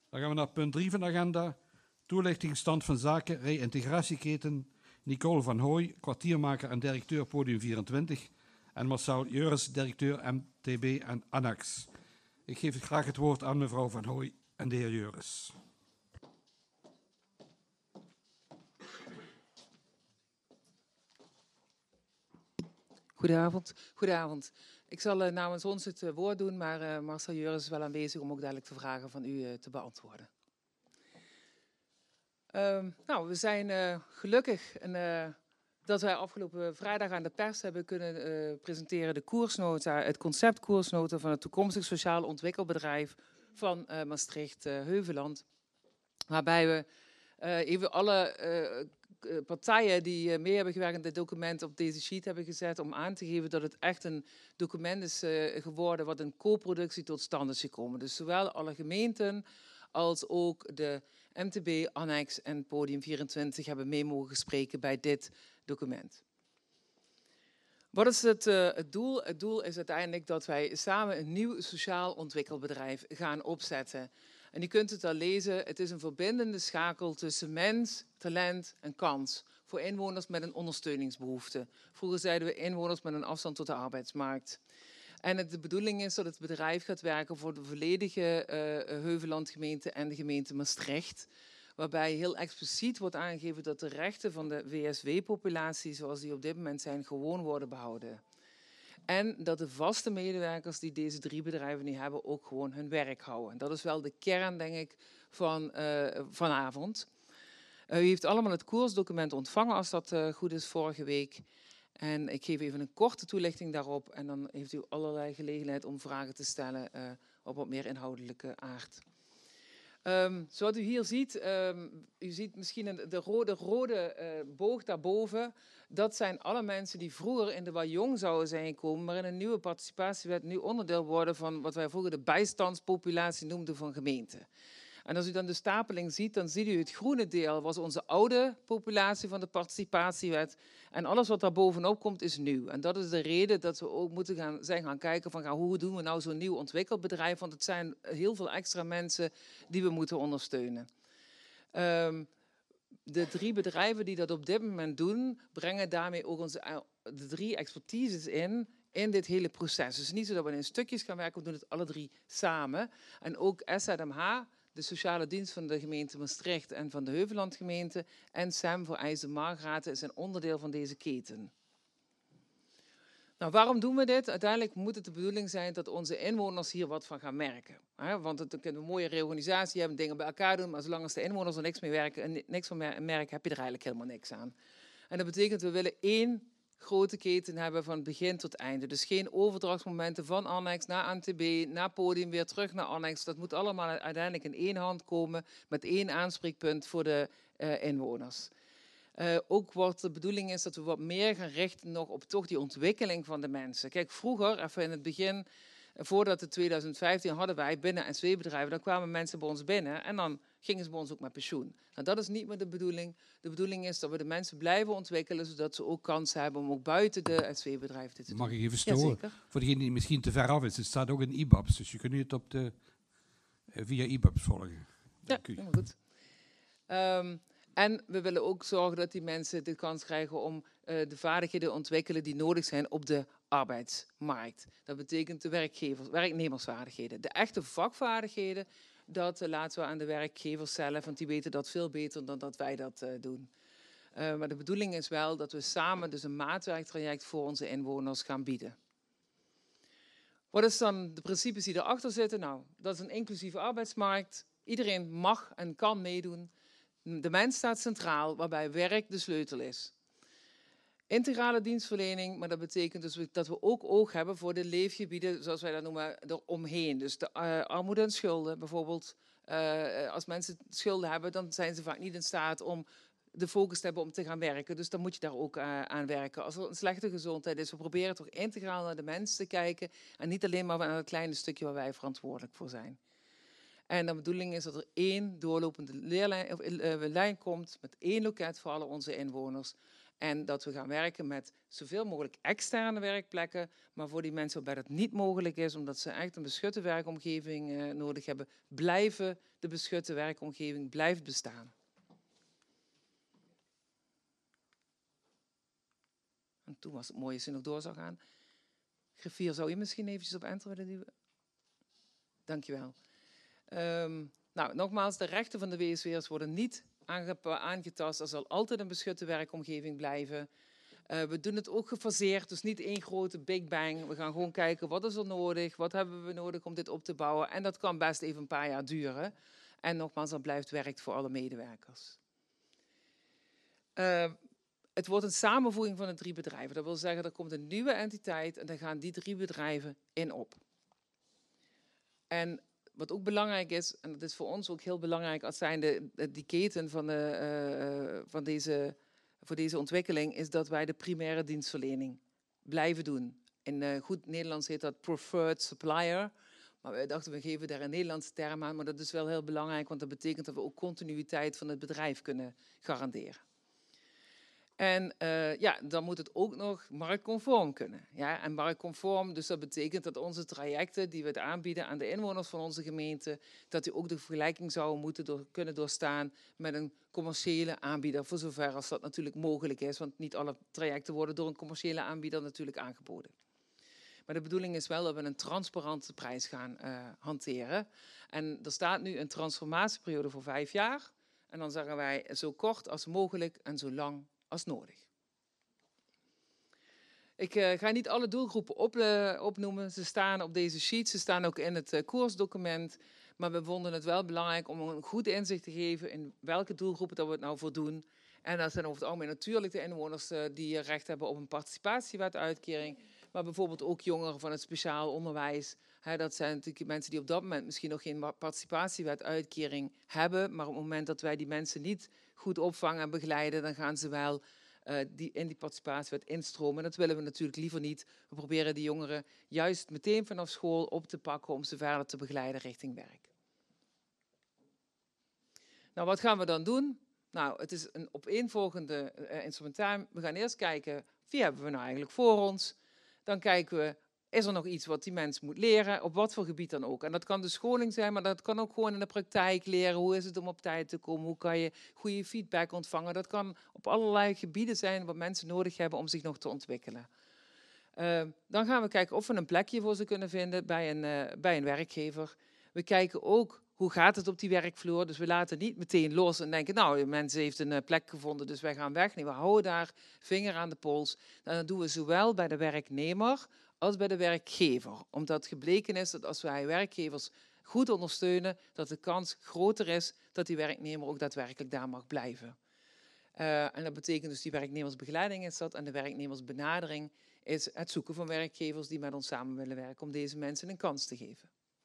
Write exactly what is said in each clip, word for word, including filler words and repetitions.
Dan gaan we naar punt drie van de agenda. Toelichting stand van zaken, reïntegratieketen. Nicole van Hooy, kwartiermaker en directeur Podium vierentwintig. En Marcel Jeuris, directeur M T B en Annex. Ik geef graag het woord aan mevrouw van Hooy en de heer Jeuris. Goedenavond. Goedenavond. Ik zal uh, namens ons het uh, woord doen, maar uh, Marcel Jeuris is wel aanwezig om ook dadelijk de vragen van u uh, te beantwoorden. Uh, nou, we zijn uh, gelukkig en, uh, dat wij afgelopen vrijdag aan de pers hebben kunnen uh, presenteren de koersnota, het concept koersnota van het toekomstig sociaal ontwikkelbedrijf van uh, Maastricht-Heuveland. Waarbij we uh, even alle uh, partijen die mee hebben gewerkt in dit document op deze sheet hebben gezet om aan te geven dat het echt een document is uh, geworden wat een co-productie tot stand is gekomen. Dus zowel alle gemeenten als ook de M T B, Annex en Podium vierentwintig hebben mee mogen spreken bij dit document. Wat is het, uh, het doel? Het doel is uiteindelijk dat wij samen een nieuw sociaal ontwikkelbedrijf gaan opzetten. En u kunt het al lezen, het is een verbindende schakel tussen mens, talent en kans. Voor inwoners met een ondersteuningsbehoefte. Vroeger zeiden we inwoners met een afstand tot de arbeidsmarkt. En het, de bedoeling is dat het bedrijf gaat werken voor de volledige uh, Heuvelandgemeente en de gemeente Maastricht. Waarbij heel expliciet wordt aangegeven dat de rechten van de W S W-populatie, zoals die op dit moment zijn, gewoon worden behouden. En dat de vaste medewerkers die deze drie bedrijven nu hebben ook gewoon hun werk houden. Dat is wel de kern, denk ik, van uh, vanavond. Uh, u heeft allemaal het koersdocument ontvangen, als dat uh, goed is, vorige week. En ik geef even een korte toelichting daarop. En dan heeft u allerlei gelegenheid om vragen te stellen uh, op wat meer inhoudelijke aard. Um, zoals u hier ziet, um, u ziet misschien de rode, rode uh, boog daarboven. Dat zijn alle mensen die vroeger in de Wajong zouden zijn gekomen, maar in een nieuwe participatiewet nu onderdeel worden van wat wij vroeger de bijstandspopulatie noemden van gemeenten. En als u dan de stapeling ziet, dan ziet u het groene deel was onze oude populatie van de participatiewet. En alles wat daar bovenop komt is nieuw. En dat is de reden dat we ook moeten gaan, zijn gaan kijken van hoe doen we nou zo'n nieuw ontwikkelbedrijf. Want het zijn heel veel extra mensen die we moeten ondersteunen. Um, de drie bedrijven die dat op dit moment doen, brengen daarmee ook onze de drie expertises in, in dit hele proces. Dus niet zo dat we in stukjes gaan werken, we doen het alle drie samen. En ook S Z M H, de sociale dienst van de gemeente Maastricht en van de Heuvelandgemeente, en S E M voor IJzer Margraten is een onderdeel van deze keten. Nou, waarom doen we dit? Uiteindelijk moet het de bedoeling zijn dat onze inwoners hier wat van gaan merken. Want het kunnen een mooie reorganisatie hebben, dingen bij elkaar doen, maar zolang als de inwoners er niks mee werken en niks van merken, heb je er eigenlijk helemaal niks aan. En dat betekent, we willen één grote keten hebben van begin tot einde. Dus geen overdrachtsmomenten van Annex naar M T B, naar Podium, weer terug naar Annex. Dat moet allemaal uiteindelijk in één hand komen met één aanspreekpunt voor de uh, inwoners. Uh, ook wat de bedoeling is dat we wat meer gaan richten nog op toch die ontwikkeling van de mensen. Kijk, vroeger, even in het begin, voordat het twintig vijftien hadden wij binnen S W-bedrijven, dan kwamen mensen bij ons binnen en dan gingen ze bij ons ook met pensioen. Nou, dat is niet meer de bedoeling. De bedoeling is dat we de mensen blijven ontwikkelen, zodat ze ook kansen hebben om ook buiten de S W-bedrijven dit te doen. Mag ik even storen? Ja, voor degene die misschien te ver af is, het staat ook in I B A B's, dus je kunt het op de, via I B A B's volgen. Dank ja, helemaal goed. Um, En we willen ook zorgen dat die mensen de kans krijgen om uh, de vaardigheden te ontwikkelen die nodig zijn op de arbeidsmarkt. Dat betekent de werkgevers, werknemersvaardigheden. De echte vakvaardigheden, dat uh, laten we aan de werkgevers zelf, want die weten dat veel beter dan dat wij dat uh, doen. Uh, maar de bedoeling is wel dat we samen dus een maatwerktraject voor onze inwoners gaan bieden. Wat is dan de principes die erachter zitten? Nou, dat is een inclusieve arbeidsmarkt. Iedereen mag en kan meedoen. De mens staat centraal, waarbij werk de sleutel is. Integrale dienstverlening, maar dat betekent dus dat we ook oog hebben voor de leefgebieden, zoals wij dat noemen, eromheen. Dus de uh, armoede en schulden bijvoorbeeld. Uh, als mensen schulden hebben, dan zijn ze vaak niet in staat om de focus te hebben om te gaan werken. Dus dan moet je daar ook uh, aan werken. Als er een slechte gezondheid is, we proberen toch integraal naar de mens te kijken en niet alleen maar naar het kleine stukje waar wij verantwoordelijk voor zijn. En de bedoeling is dat er één doorlopende leerlijn, of, uh, lijn komt met één loket voor alle onze inwoners. En dat we gaan werken met zoveel mogelijk externe werkplekken. Maar voor die mensen waarbij dat niet mogelijk is, omdat ze echt een beschutte werkomgeving uh, nodig hebben, blijven de beschutte werkomgeving blijft bestaan. En toen was het mooi als je nog door zou gaan. Griffier, zou je misschien eventjes op enter willen duwen? Dankjewel. Um, nou, nogmaals, de rechten van de W S W'ers worden niet aangetast. Er zal altijd een beschutte werkomgeving blijven. Uh, we doen het ook gefaseerd, dus niet één grote big bang. We gaan gewoon kijken, wat is er nodig? Wat hebben we nodig om dit op te bouwen? En dat kan best even een paar jaar duren. En nogmaals, dat blijft werk voor alle medewerkers. Uh, het wordt een samenvoeging van de drie bedrijven. Dat wil zeggen, er komt een nieuwe entiteit en dan gaan die drie bedrijven in op. En wat ook belangrijk is, en dat is voor ons ook heel belangrijk als zijnde die keten van, de, uh, van deze, voor deze ontwikkeling, is dat wij de primaire dienstverlening blijven doen. In uh, goed Nederlands heet dat preferred supplier. Maar wij dachten, we geven daar een Nederlandse term aan, maar dat is wel heel belangrijk, want dat betekent dat we ook continuïteit van het bedrijf kunnen garanderen. En uh, ja, dan moet het ook nog marktconform kunnen. Ja? En marktconform, dus dat betekent dat onze trajecten die we het aanbieden aan de inwoners van onze gemeente, dat die ook de vergelijking zouden moeten door, kunnen doorstaan met een commerciële aanbieder, voor zover als dat natuurlijk mogelijk is, want niet alle trajecten worden door een commerciële aanbieder natuurlijk aangeboden. Maar de bedoeling is wel dat we een transparante prijs gaan uh, hanteren. En er staat nu een transformatieperiode voor vijf jaar. En dan zeggen wij zo kort als mogelijk en zo lang als nodig. Ik uh, ga niet alle doelgroepen op, uh, opnoemen. Ze staan op deze sheet, ze staan ook in het uh, koersdocument. Maar we vonden het wel belangrijk om een goed inzicht te geven in welke doelgroepen dat we het nou voor doen. En dat zijn over het algemeen natuurlijk de inwoners uh, die recht hebben op een participatiewetuitkering. Maar bijvoorbeeld ook jongeren van het speciaal onderwijs. He, dat zijn natuurlijk mensen die op dat moment misschien nog geen participatiewetuitkering hebben. Maar op het moment dat wij die mensen niet goed opvangen en begeleiden, dan gaan ze wel uh, die, in die participatiewet instromen. Dat willen we natuurlijk liever niet. We proberen die jongeren juist meteen vanaf school op te pakken om ze verder te begeleiden richting werk. Nou, wat gaan we dan doen? Nou, het is een opeenvolgende uh, instrumentarium. We gaan eerst kijken, wie hebben we nou eigenlijk voor ons? Dan kijken we, is er nog iets wat die mens moet leren, op wat voor gebied dan ook. En dat kan de scholing zijn, maar dat kan ook gewoon in de praktijk leren. Hoe is het om op tijd te komen? Hoe kan je goede feedback ontvangen? Dat kan op allerlei gebieden zijn wat mensen nodig hebben om zich nog te ontwikkelen. Uh, dan gaan we kijken of we een plekje voor ze kunnen vinden bij een, uh, bij een werkgever. We kijken ook, hoe gaat het op die werkvloer? Dus we laten niet meteen los en denken, nou, de mens heeft een uh, plek gevonden, dus wij gaan weg. Nee, we houden daar vinger aan de pols. En dat doen we zowel bij de werknemer als bij de werkgever. Omdat gebleken is dat als wij werkgevers goed ondersteunen, dat de kans groter is dat die werknemer ook daadwerkelijk daar mag blijven. Uh, en dat betekent dus die werknemersbegeleiding is dat en de werknemersbenadering is het zoeken van werkgevers die met ons samen willen werken om deze mensen een kans te geven.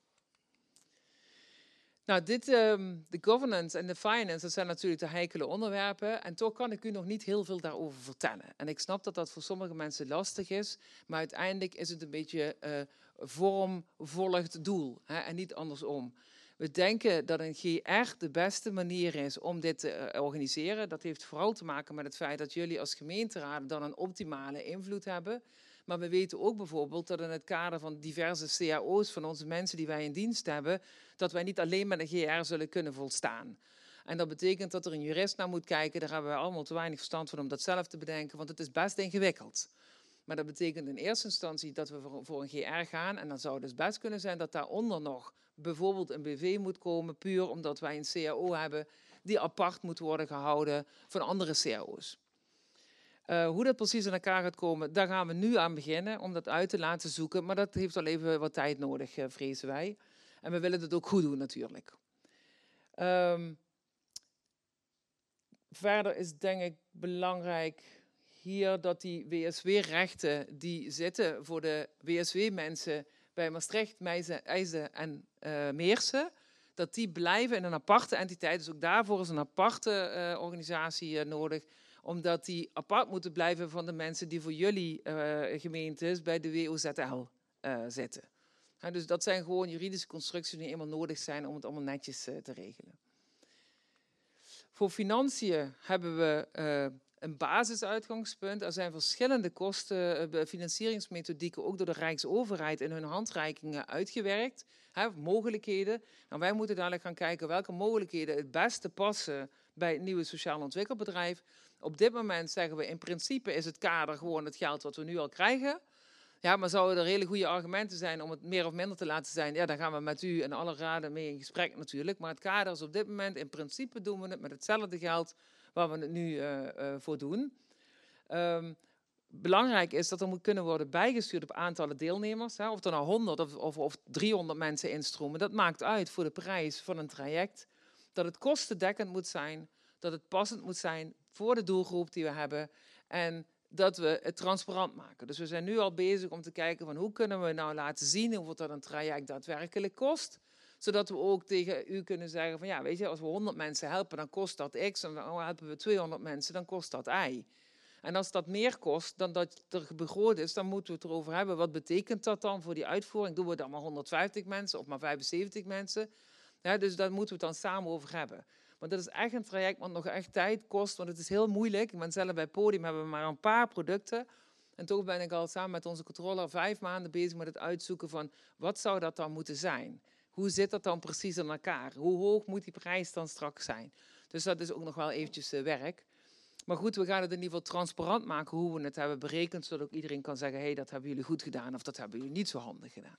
Nou, dit, um, de governance en de finance, dat zijn natuurlijk de heikele onderwerpen. En toch kan ik u nog niet heel veel daarover vertellen. En ik snap dat dat voor sommige mensen lastig is. Maar uiteindelijk is het een beetje uh, vorm volgt doel. Hè, en niet andersom. We denken dat een G R de beste manier is om dit te uh, organiseren. Dat heeft vooral te maken met het feit dat jullie als gemeenteraden dan een optimale invloed hebben. Maar we weten ook bijvoorbeeld dat in het kader van diverse C A O's van onze mensen die wij in dienst hebben, dat wij niet alleen met een G R zullen kunnen volstaan. En dat betekent dat er een jurist naar moet kijken. Daar hebben wij allemaal te weinig verstand van om dat zelf te bedenken, want het is best ingewikkeld. Maar dat betekent in eerste instantie dat we voor een G R gaan. En dan zou het dus best kunnen zijn dat daaronder nog bijvoorbeeld een B V moet komen, puur omdat wij een C A O hebben die apart moet worden gehouden van andere C A O's. Uh, hoe dat precies in elkaar gaat komen, daar gaan we nu aan beginnen om dat uit te laten zoeken. Maar dat heeft al even wat tijd nodig, uh, vrezen wij. En we willen het ook goed doen natuurlijk. Um, verder is denk ik belangrijk hier dat die W S W-rechten die zitten voor de W S W-mensen bij Maastricht, Meissen, IJsden en uh, Meersen, dat die blijven in een aparte entiteit. Dus ook daarvoor is een aparte uh, organisatie uh, nodig, omdat die apart moeten blijven van de mensen die voor jullie uh, gemeentes bij de W O Z L uh, zitten. Ja, dus dat zijn gewoon juridische constructies die eenmaal nodig zijn om het allemaal netjes uh, te regelen. Voor financiën hebben we uh, een basisuitgangspunt. Er zijn verschillende kosten, uh, financieringsmethodieken, ook door de Rijksoverheid in hun handreikingen uitgewerkt. Hè, mogelijkheden. Nou, wij moeten dadelijk gaan kijken welke mogelijkheden het beste passen bij het nieuwe sociaal ontwikkelbedrijf. Op dit moment zeggen we in principe is het kader gewoon het geld wat we nu al krijgen. Ja, maar zouden er hele goede argumenten zijn om het meer of minder te laten zijn? Ja, dan gaan we met u en alle raden mee in gesprek natuurlijk. Maar het kader is op dit moment, in principe doen we het met hetzelfde geld waar we het nu uh, uh, voor doen. Um, belangrijk is dat er moet kunnen worden bijgestuurd op aantallen deelnemers. Hè. Of er nou honderd of, of, of driehonderd mensen instromen, dat maakt uit voor de prijs van een traject. Dat het kostendekkend moet zijn, dat het passend moet zijn voor de doelgroep die we hebben en dat we het transparant maken. Dus we zijn nu al bezig om te kijken van hoe kunnen we nou laten zien hoeveel dat een traject daadwerkelijk kost. Zodat we ook tegen u kunnen zeggen van ja, weet je, als we honderd mensen helpen, dan kost dat X. En dan helpen we tweehonderd mensen, dan kost dat Y. En als dat meer kost dan dat er begroot is, dan moeten we het erover hebben. Wat betekent dat dan voor die uitvoering? Doen we dan maar honderdvijftig mensen of maar vijfenzeventig mensen? Ja, dus daar moeten we het dan samen over hebben. Want dat is echt een traject wat nog echt tijd kost, want het is heel moeilijk. Ik ben zelf bij Podium, hebben we maar een paar producten. En toch ben ik al samen met onze controller vijf maanden bezig met het uitzoeken van wat zou dat dan moeten zijn? Hoe zit dat dan precies in elkaar? Hoe hoog moet die prijs dan straks zijn? Dus dat is ook nog wel eventjes uh, werk. Maar goed, we gaan het in ieder geval transparant maken hoe we het hebben berekend, zodat ook iedereen kan zeggen, hé, hey, dat hebben jullie goed gedaan of dat hebben jullie niet zo handig gedaan.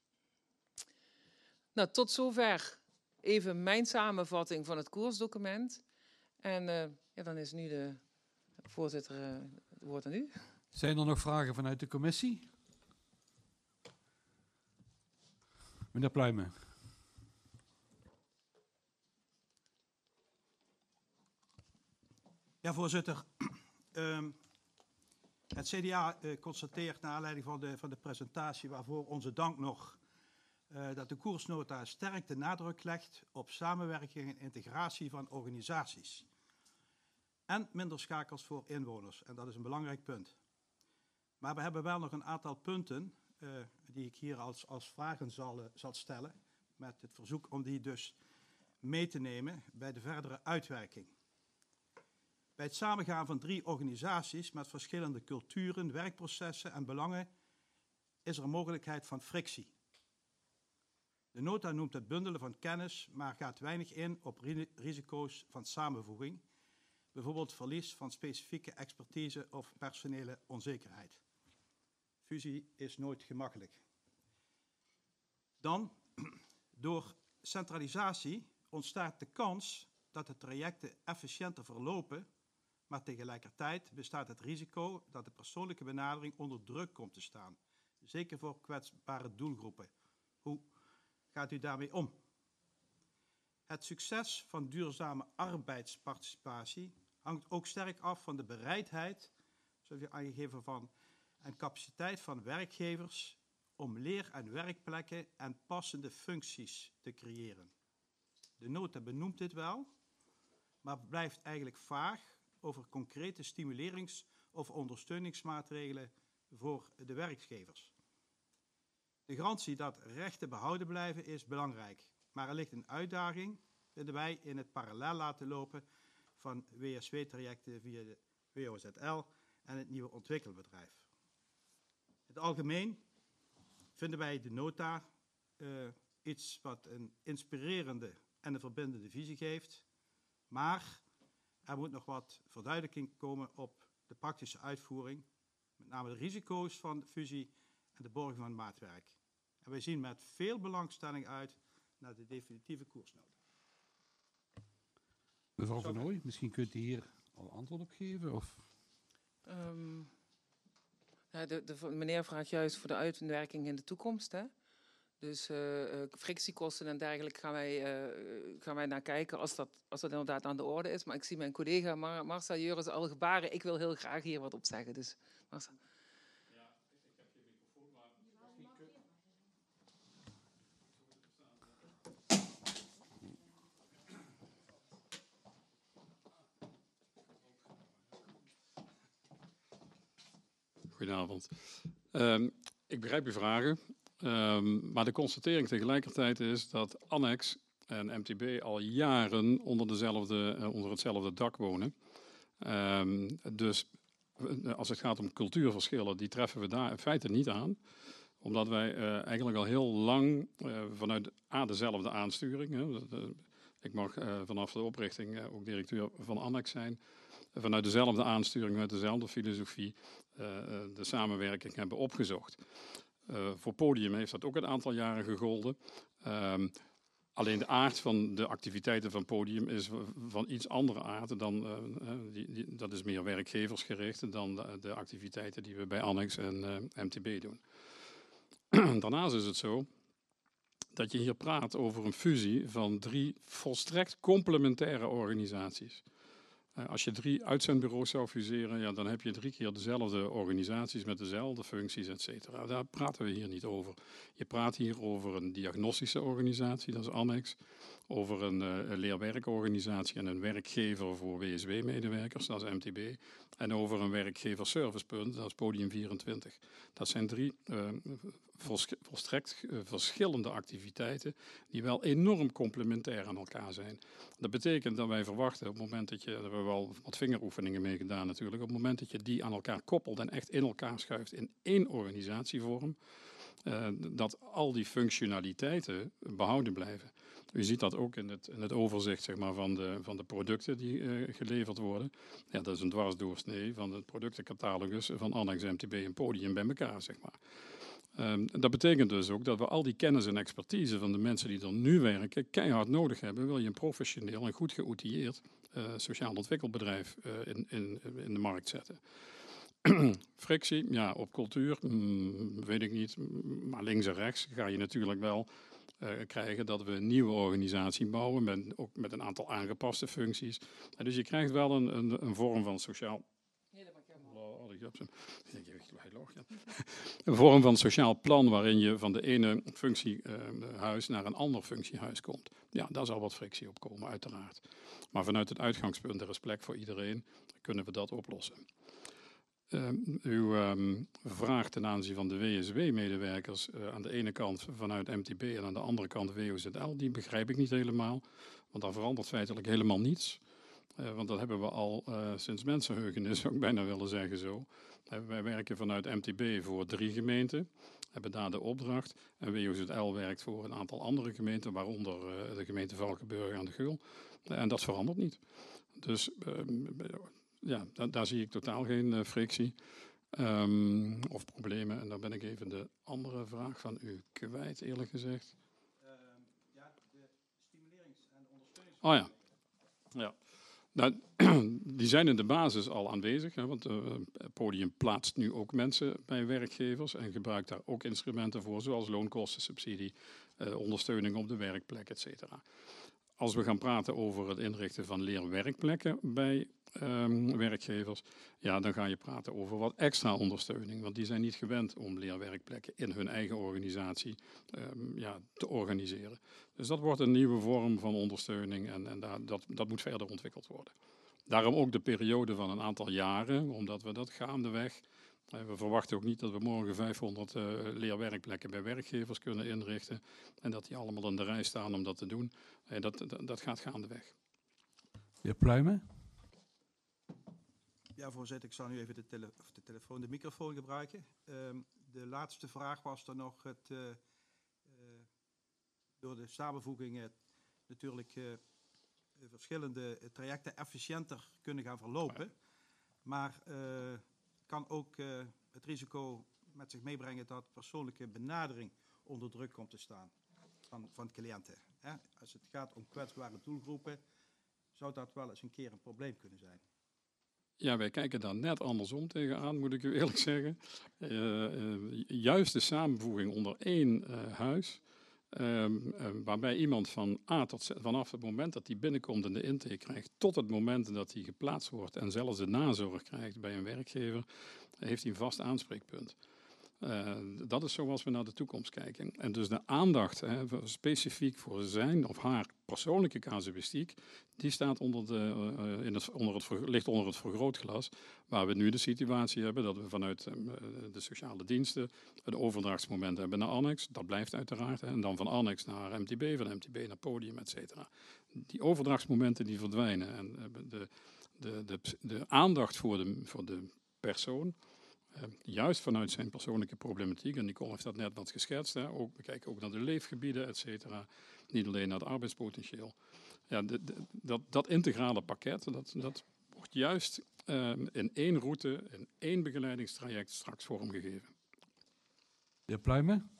Nou, tot zover even mijn samenvatting van het koersdocument. En uh, ja, dan is nu de voorzitter uh, het woord aan u. Zijn er nog vragen vanuit de commissie? Meneer Pluijmen. Ja, voorzitter. Um, het C D A uh, constateert naar aanleiding van de, van de presentatie, waarvoor onze dank nog, uh, dat de koersnota sterk de nadruk legt op samenwerking en integratie van organisaties. En minder schakels voor inwoners. En dat is een belangrijk punt. Maar we hebben wel nog een aantal punten uh, die ik hier als, als vragen zal, uh, zal stellen. Met het verzoek om die dus mee te nemen bij de verdere uitwerking. Bij het samengaan van drie organisaties met verschillende culturen, werkprocessen en belangen is er een mogelijkheid van frictie. De nota noemt het bundelen van kennis, maar gaat weinig in op risico's van samenvoeging, bijvoorbeeld verlies van specifieke expertise of personele onzekerheid. Fusie is nooit gemakkelijk. Dan, door centralisatie ontstaat de kans dat de trajecten efficiënter verlopen, maar tegelijkertijd bestaat het risico dat de persoonlijke benadering onder druk komt te staan. Zeker voor kwetsbare doelgroepen. Hoe gaat u daarmee om? Het succes van duurzame arbeidsparticipatie hangt ook sterk af van de bereidheid, zoals u aangegeven, van en capaciteit van werkgevers om leer- en werkplekken en passende functies te creëren. De nota benoemt dit wel, maar blijft eigenlijk vaag over concrete stimulerings- of ondersteuningsmaatregelen voor de werkgevers. De garantie dat rechten behouden blijven is belangrijk, maar er ligt een uitdaging, vinden wij, in het parallel laten lopen van W S W-trajecten via de W O Z L en het nieuwe ontwikkelbedrijf. In het algemeen vinden wij de nota uh, iets wat een inspirerende en een verbindende visie geeft, maar er moet nog wat verduidelijking komen op de praktische uitvoering, met name de risico's van de fusie en de borging van maatwerk. En wij zien met veel belangstelling uit naar de definitieve koersnota. Mevrouw Van Hooy, misschien kunt u hier al antwoord op geven? Of? Um, ja, de, de meneer vraagt juist voor de uitwerking in de toekomst, hè? Dus uh, uh, frictiekosten en dergelijke gaan wij, uh, gaan wij naar kijken als dat, als dat inderdaad aan de orde is. Maar ik zie mijn collega Mar Marcel Juris al gebaren. Ik wil heel graag hier wat op zeggen. Dus, Marcel. Ja, ik heb je microfoon, maar misschien kun... Goedenavond. Um, ik begrijp uw vragen. Um, maar de constatering tegelijkertijd is dat Annex en M T B al jaren onder, dezelfde, uh, onder hetzelfde dak wonen. Um, dus als het gaat om cultuurverschillen, die treffen we daar in feite niet aan. Omdat wij uh, eigenlijk al heel lang uh, vanuit A, dezelfde aansturing. Hè, de, de, ik mag uh, vanaf de oprichting uh, ook directeur van Annex zijn. Vanuit dezelfde aansturing, vanuit dezelfde filosofie uh, de samenwerking hebben opgezocht. Uh, voor Podium heeft dat ook een aantal jaren gegolden. Um, alleen de aard van de activiteiten van Podium is van iets andere aard. Dan, uh, die, die, dat is meer werkgeversgericht dan de, de activiteiten die we bij Annex en uh, M T B doen. Daarnaast is het zo dat je hier praat over een fusie van drie volstrekt complementaire organisaties. Uh, als je drie uitzendbureaus zou fuseren, ja, dan heb je drie keer dezelfde organisaties met dezelfde functies, et cetera. Daar praten we hier niet over. Je praat hier over een diagnostische organisatie, dat is Annex. Over een, uh, een leerwerkorganisatie en een werkgever voor W S W-medewerkers, dat is M T B. En over een werkgeverservicepunt, dat is Podium vierentwintig. Dat zijn drie uh, volstrekt uh, verschillende activiteiten die wel enorm complementair aan elkaar zijn. Dat betekent dat wij verwachten, op het moment dat je, daar hebben we wel wat vingeroefeningen mee gedaan natuurlijk, op het moment dat je die aan elkaar koppelt en echt in elkaar schuift in één organisatievorm, uh, dat al die functionaliteiten behouden blijven. U ziet dat ook in het, in het overzicht zeg maar, van, de, van de producten die uh, geleverd worden. Ja, dat is een dwarsdoorsnee van het productencatalogus van Annex, M T B en Podium bij elkaar. Zeg maar. Um, dat betekent dus ook dat we al die kennis en expertise van de mensen die er nu werken keihard nodig hebben. Wil je een professioneel en goed geoutilleerd uh, sociaal ontwikkelbedrijf uh, in, in, in de markt zetten. Frictie, ja, op cultuur, mm, weet ik niet. Maar links en rechts ga je natuurlijk wel uh, krijgen dat we een nieuwe organisatie bouwen, met, ook met een aantal aangepaste functies. En dus je krijgt wel een, een, een vorm van sociaal... Een vorm van sociaal plan waarin je van de ene functiehuis uh, naar een ander functiehuis komt. Ja, daar zal wat frictie op komen, uiteraard. Maar vanuit het uitgangspunt, er is plek voor iedereen, kunnen we dat oplossen. Uh, uw um, vraag ten aanzien van de W S W-medewerkers uh, aan de ene kant vanuit M T B en aan de andere kant W O Z L, die begrijp ik niet helemaal. Want daar verandert feitelijk helemaal niets. Uh, want dat hebben we al uh, sinds mensenheugenis, zou ik bijna willen zeggen zo. Uh, wij werken vanuit M T B voor drie gemeenten, hebben daar de opdracht. En W O Z L werkt voor een aantal andere gemeenten, waaronder uh, de gemeente Valkenburg aan de Geul. Uh, en dat verandert niet. Dus uh, ja, da daar zie ik totaal geen uh, frictie um, of problemen. En dan ben ik even de andere vraag van u kwijt, eerlijk gezegd. Uh, ja, de stimulerings- en ondersteunings... Oh ja, ja. Nou, die zijn in de basis al aanwezig, hè, want uh, het Podium plaatst nu ook mensen bij werkgevers en gebruikt daar ook instrumenten voor, zoals loonkostensubsidie, uh, ondersteuning op de werkplek, et cetera. Als we gaan praten over het inrichten van leerwerkplekken bij um, werkgevers, ja, dan ga je praten over wat extra ondersteuning, want die zijn niet gewend om leerwerkplekken in hun eigen organisatie um, ja, te organiseren. Dus dat wordt een nieuwe vorm van ondersteuning en, en daar, dat, dat moet verder ontwikkeld worden. Daarom ook de periode van een aantal jaren, omdat we dat gaandeweg... We verwachten ook niet dat we morgen vijfhonderd uh, leerwerkplekken bij werkgevers kunnen inrichten en dat die allemaal in de rij staan om dat te doen. Uh, dat, dat, dat gaat gaandeweg. Heer Pluimen? Ja, voorzitter, ik zal nu even de, tele of de telefoon, de microfoon gebruiken. Um, de laatste vraag was er nog het uh, uh, door de samenvoegingen natuurlijk uh, verschillende trajecten efficiënter kunnen gaan verlopen. Ja. Maar uh, kan ook uh, het risico met zich meebrengen dat persoonlijke benadering onder druk komt te staan van, van cliënten. Hè? Als het gaat om kwetsbare doelgroepen, zou dat wel eens een keer een probleem kunnen zijn. Ja, wij kijken daar net andersom tegenaan, moet ik u eerlijk zeggen. Uh, uh, juist de samenvoeging onder één uh, huis, uh, uh, waarbij iemand van A tot Z, vanaf het moment dat hij binnenkomt en de intake krijgt, tot het moment dat hij geplaatst wordt en zelfs de nazorg krijgt bij een werkgever, heeft hij een vast aanspreekpunt. Uh, dat is zoals we naar de toekomst kijken. En dus de aandacht hè, specifiek voor zijn of haar persoonlijke casuïstiek, die staat onder, de, uh, in het, onder het, ligt onder het vergrootglas, waar we nu de situatie hebben dat we vanuit uh, de sociale diensten een overdrachtsmoment hebben naar Annex. Dat blijft uiteraard. Hè, en dan van Annex naar M T B, van M T B naar Podium, et cetera. Die overdrachtsmomenten die verdwijnen en uh, de de, de, de aandacht voor de, voor de persoon, uh, juist vanuit zijn persoonlijke problematiek, en Nicole heeft dat net wat geschetst, hè, ook, we kijken ook naar de leefgebieden, et cetera, niet alleen naar het arbeidspotentieel. Ja, de, de, dat, dat integrale pakket, dat, dat wordt juist uh, in één route, in één begeleidingstraject straks vormgegeven. De heer Pluimen.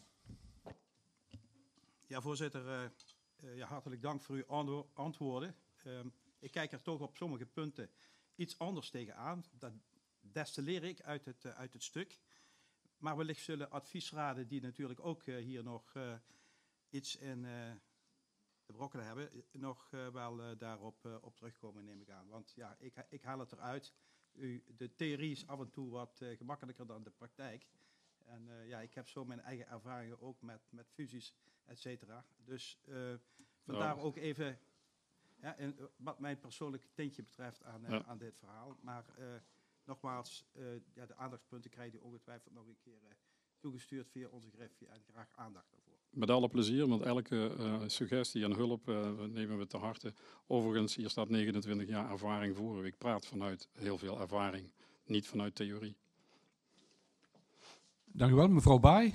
Ja, voorzitter, uh, uh, ja, hartelijk dank voor uw ando- antwoorden. Uh, ik kijk er toch op sommige punten iets anders tegenaan. Dat destilleer ik uit het, uh, uit het stuk. Maar wellicht zullen adviesraden die natuurlijk ook uh, hier nog uh, iets in uh, de brokken hebben, nog uh, wel uh, daarop uh, op terugkomen, neem ik aan. Want ja, ik, ik haal het eruit. U, de theorie is af en toe wat uh, gemakkelijker dan de praktijk. En uh, ja, ik heb zo mijn eigen ervaringen ook met, met fusies, et cetera. Dus uh, vandaar Ja. ook even, ja, en, uh, wat mijn persoonlijke tintje betreft aan, uh, Ja. aan dit verhaal. Maar uh, nogmaals, uh, ja, de aandachtspunten krijg je ongetwijfeld nog een keer uh, toegestuurd via onze griffie en graag aandacht daarvoor. Met alle plezier, want elke uh, suggestie en hulp uh, nemen we te harte. Overigens, hier staat negenentwintig jaar ervaring voor u. Ik praat vanuit heel veel ervaring, niet vanuit theorie. Dank u wel, mevrouw Baai.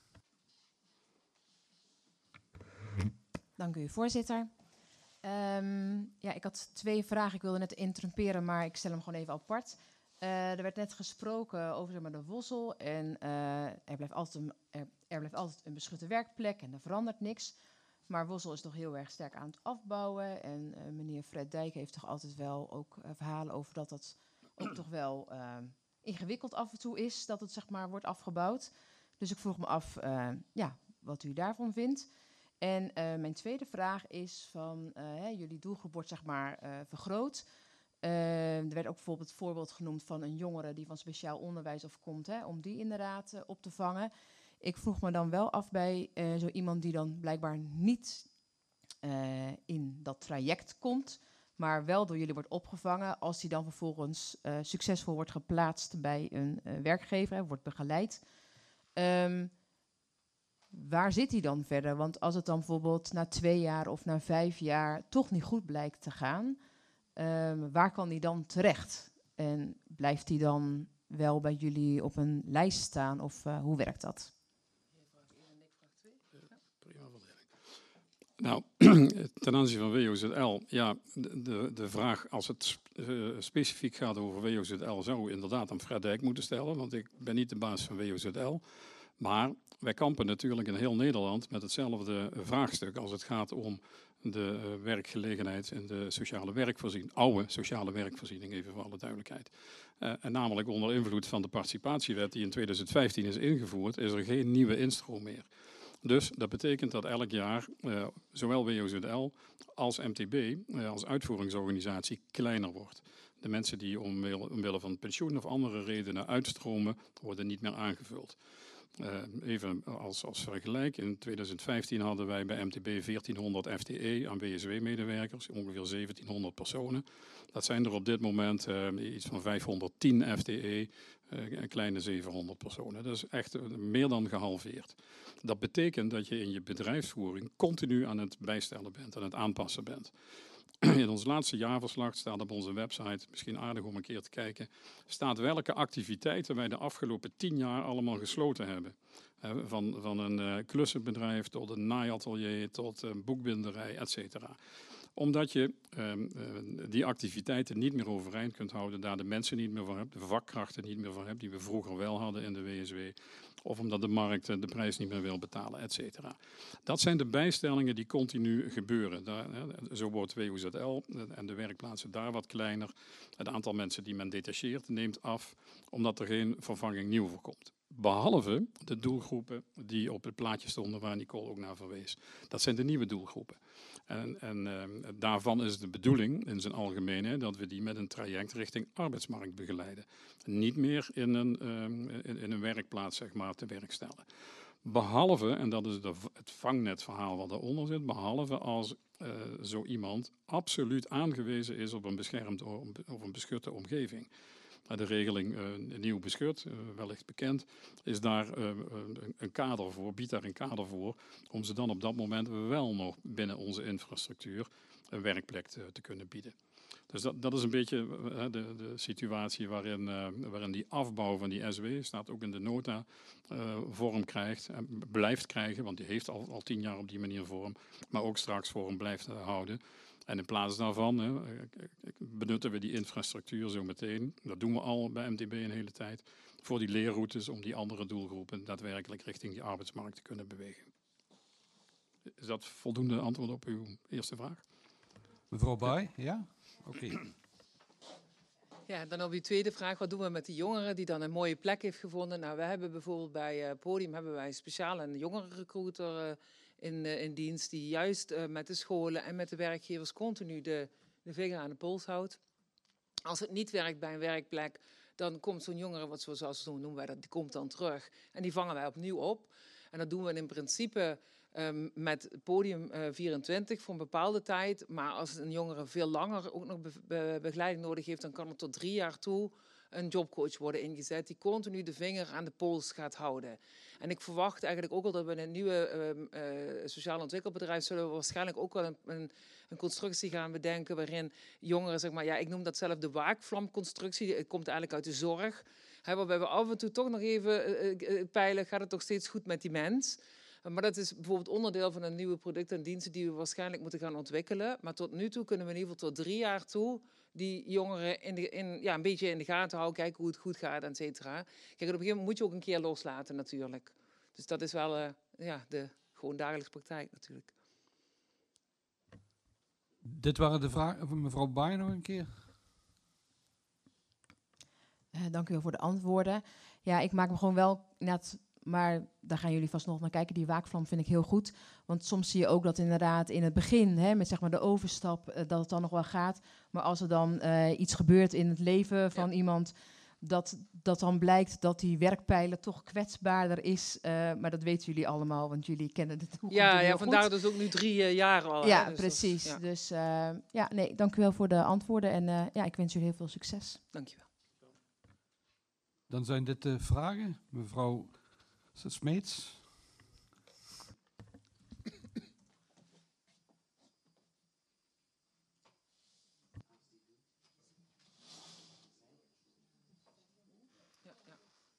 Dank u, voorzitter. Um, ja, ik had twee vragen. Ik wilde net interrumperen, maar ik stel hem gewoon even apart. Uh, er werd net gesproken over zeg maar, de Wossel. En uh, er, blijft altijd een, er, er blijft altijd een beschutte werkplek en er verandert niks. Maar Wossel is toch heel erg sterk aan het afbouwen. En uh, meneer Fred Dijk heeft toch altijd wel ook uh, verhalen over dat dat ook toch wel uh, ingewikkeld af en toe is. Dat het zeg maar wordt afgebouwd. Dus ik vroeg me af uh, ja, wat u daarvan vindt. En uh, mijn tweede vraag is van, uh, hè, jullie doelgroep wordt zeg maar uh, vergroot. Uh, er werd ook bijvoorbeeld het voorbeeld genoemd van een jongere die van speciaal onderwijs afkomt, hè, om die inderdaad uh, op te vangen. Ik vroeg me dan wel af bij uh, zo iemand die dan blijkbaar niet uh, in dat traject komt, maar wel door jullie wordt opgevangen, als die dan vervolgens uh, succesvol wordt geplaatst bij een uh, werkgever, hè, wordt begeleid. Um, Waar zit hij dan verder? Want als het dan bijvoorbeeld na twee jaar of na vijf jaar toch niet goed blijkt te gaan, um, waar kan hij dan terecht? En blijft hij dan wel bij jullie op een lijst staan of uh, hoe werkt dat? Prima verdeling. Nou, ten aanzien van W O Z L, ja, de, de, de vraag als het uh, specifiek gaat over W O Z L zou inderdaad aan Fred Dijk moeten stellen, want ik ben niet de baas van W O Z L. Maar wij kampen natuurlijk in heel Nederland met hetzelfde vraagstuk als het gaat om de uh, werkgelegenheid en de sociale werkvoorziening, oude sociale werkvoorziening, even voor alle duidelijkheid. Uh, en namelijk onder invloed van de participatiewet die in tweeduizend vijftien is ingevoerd, is er geen nieuwe instroom meer. Dus dat betekent dat elk jaar uh, zowel W O Z L als M T B uh, als uitvoeringsorganisatie kleiner wordt. De mensen die omwille, omwille van pensioen of andere redenen uitstromen, worden niet meer aangevuld. Uh, even als, als vergelijk, in tweeduizend vijftien hadden wij bij M T B veertienhonderd F T E aan W S W-medewerkers, ongeveer zeventienhonderd personen. Dat zijn er op dit moment uh, iets van vijfhonderdtien F T E, uh, een kleine zevenhonderd personen. Dat is echt uh, meer dan gehalveerd. Dat betekent dat je in je bedrijfsvoering continu aan het bijstellen bent, aan het aanpassen bent. In ons laatste jaarverslag staat op onze website, misschien aardig om een keer te kijken, staat welke activiteiten wij de afgelopen tien jaar allemaal gesloten hebben. Uh, van, van een uh, klussenbedrijf tot een naaiatelier tot een boekbinderij, et cetera. Omdat je uh, uh, die activiteiten niet meer overeind kunt houden, daar de mensen niet meer voor hebt, de vakkrachten niet meer voor hebt, die we vroeger wel hadden in de W S W. Of omdat de markt uh, de prijs niet meer wil betalen, et cetera. Dat zijn de bijstellingen die continu gebeuren. Daar, uh, zo wordt W O Z L uh, en de werkplaatsen daar wat kleiner. Het aantal mensen die men detacheert neemt af, omdat er geen vervanging nieuw voor komt. Behalve de doelgroepen die op het plaatje stonden waar Nicole ook naar verwees. Dat zijn de nieuwe doelgroepen. En, en uh, daarvan is de bedoeling in zijn algemeen dat we die met een traject richting arbeidsmarkt begeleiden. Niet meer in een, uh, in, in een werkplaats zeg maar, te werk stellen. Behalve, en dat is de, het vangnetverhaal wat daaronder zit, behalve als uh, zo iemand absoluut aangewezen is op een beschermd of een beschutte omgeving. De regeling uh, nieuw beschut, uh, wellicht bekend, is daar uh, een kader voor, biedt daar een kader voor, om ze dan op dat moment wel nog binnen onze infrastructuur een werkplek te, te kunnen bieden. Dus dat, dat is een beetje uh, de, de situatie waarin, uh, waarin die afbouw van die S W, staat ook in de nota, uh, vorm krijgt en blijft krijgen, want die heeft al, al tien jaar op die manier vorm, maar ook straks vorm blijft uh, houden. En in plaats daarvan hè, benutten we die infrastructuur zo meteen, dat doen we al bij M T B een hele tijd, voor die leerroutes om die andere doelgroepen daadwerkelijk richting die arbeidsmarkt te kunnen bewegen. Is dat voldoende antwoord op uw eerste vraag? Mevrouw Baai, ja? Oké. Okay. Ja, dan op uw tweede vraag, wat doen we met die jongeren die dan een mooie plek heeft gevonden? Nou, we hebben bijvoorbeeld bij uh, Podium hebben wij speciaal een jongerenrecruiter uh, in, uh, in dienst die juist uh, met de scholen en met de werkgevers continu de, de vinger aan de pols houdt. Als het niet werkt bij een werkplek, dan komt zo'n jongere, wat zoals zo noemen wij dat, die komt dan terug. En die vangen wij opnieuw op. En dat doen we in principe um, met Podium uh, vierentwintig voor een bepaalde tijd. Maar als een jongere veel langer ook nog be be begeleiding nodig heeft, dan kan er tot drie jaar toe een jobcoach worden ingezet die continu de vinger aan de pols gaat houden. En ik verwacht eigenlijk ook al dat we in een nieuwe um, uh, sociaal ontwikkelbedrijf zullen we waarschijnlijk ook wel een, een, een constructie gaan bedenken waarin jongeren, zeg maar, ja, ik noem dat zelf de waakvlamconstructie. Het komt eigenlijk uit de zorg. He, waarbij we af en toe toch nog even uh, uh, peilen, gaat het toch steeds goed met die mens? Uh, maar dat is bijvoorbeeld onderdeel van een nieuwe producten en diensten die we waarschijnlijk moeten gaan ontwikkelen. Maar tot nu toe kunnen we in ieder geval tot drie jaar toe die jongeren in de, in, ja, een beetje in de gaten houden, kijken hoe het goed gaat, et cetera. Kijk, op een gegeven moment moet je ook een keer loslaten natuurlijk. Dus dat is wel uh, ja, de gewoon dagelijkse praktijk natuurlijk. Dit waren de vragen van mevrouw Baai nog een keer. Uh, dank u wel voor de antwoorden. Ja, ik maak me gewoon wel net, maar daar gaan jullie vast nog naar kijken. Die waakvlam vind ik heel goed. Want soms zie je ook dat inderdaad in het begin, hè, met zeg maar de overstap, uh, dat het dan nog wel gaat. Maar als er dan uh, iets gebeurt in het leven van ja. iemand, dat, dat dan blijkt dat die werkpijler toch kwetsbaarder is. Uh, maar dat weten jullie allemaal, want jullie kennen de toekomst. Ja, ja, vandaar goed. Dus ook nu drie uh, jaar al. Ja, hè, dus precies. Dat, ja. Dus uh, ja, nee, dank u wel voor de antwoorden. En uh, ja, ik wens jullie heel veel succes. Dank je wel. Dan zijn dit de vragen. Mevrouw Smeets. Ja, ja.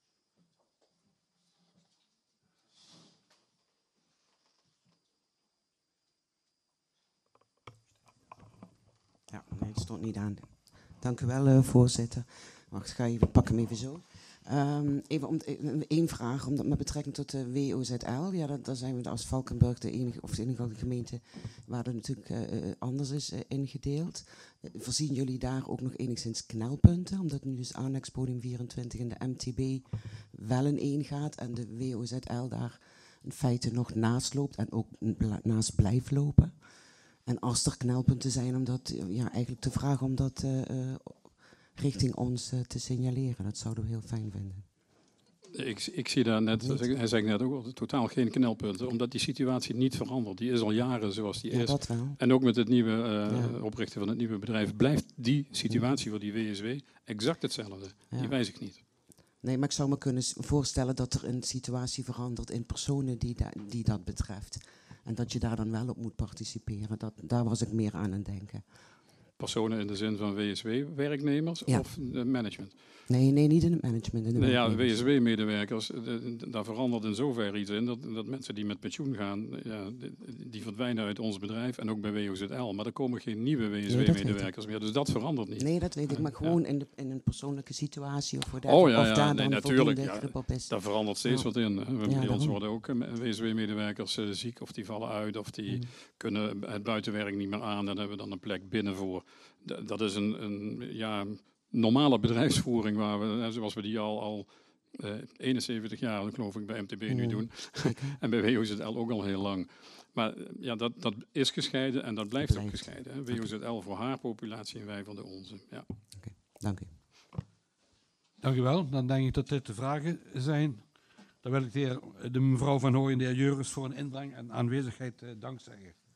Ja, nee, het stond niet aan. Dank u wel, uh, voorzitter. Wacht, ga even, pak hem even zo. Um, even om, één vraag, omdat met betrekking tot de W O Z L. Ja, dat, daar zijn we als Valkenburg de enige, of de enige gemeente waar het natuurlijk uh, anders is uh, ingedeeld. Uh, voorzien jullie daar ook nog enigszins knelpunten? Omdat nu dus Annex Podium vierentwintig en de M T B wel in één gaat en de W O Z L daar in feite nog naast loopt en ook naast blijft lopen. En als er knelpunten zijn, om dat, ja, eigenlijk te vragen om dat uh, uh, richting ons uh, te signaleren. Dat zouden we heel fijn vinden. Ik, ik zie daar net, hij zei net ook, totaal geen knelpunten, omdat die situatie niet verandert. Die is al jaren zoals die ja, is. Dat wel. En ook met het nieuwe uh, ja. oprichten van het nieuwe bedrijf blijft die situatie voor die W S W exact hetzelfde. Ja. Die wijzigt niet. Nee, maar ik zou me kunnen voorstellen dat er een situatie verandert in personen die, da die dat betreft. En dat je daar dan wel op moet participeren. Dat, daar was ik meer aan het denken. Personen in de zin van W S W-werknemers ja. of uh, management? Nee, nee, niet in het management. In de nou ja, W S W-medewerkers, daar verandert in zoverre iets in dat, dat mensen die met pensioen gaan, ja, die, die verdwijnen uit ons bedrijf en ook bij W O Z L. Maar er komen geen nieuwe W S W-medewerkers nee, meer, dus dat verandert niet. Nee, dat weet ik, maar gewoon ja. in, de, in een persoonlijke situatie of, voor oh, ja, of ja, daar nee, dan natuurlijk, voldoende ja, grip op is. Daar verandert steeds ja. wat in. Hè. Bij ja, ons worden ook W S W-medewerkers uh, ziek of die vallen uit of die hmm. kunnen het buitenwerk niet meer aan. Dan hebben we dan een plek binnen voor. D dat is een, een ja, normale bedrijfsvoering waar we, zoals we die al, al uh, eenenzeventig jaar, geloof ik, bij M T B nu doen. En bij W O Z L ook al heel lang. Maar ja, dat, dat is gescheiden en dat blijft, blijft. ook gescheiden. Hè. W O Z L voor haar populatie en wij voor de onze. Ja. Okay. Dank u. Dank u wel. Dan denk ik dat dit de vragen zijn. Dan wil ik de, heer, de mevrouw Van Hooy en de heer Juris voor een inbreng en aanwezigheid uh, dank zeggen.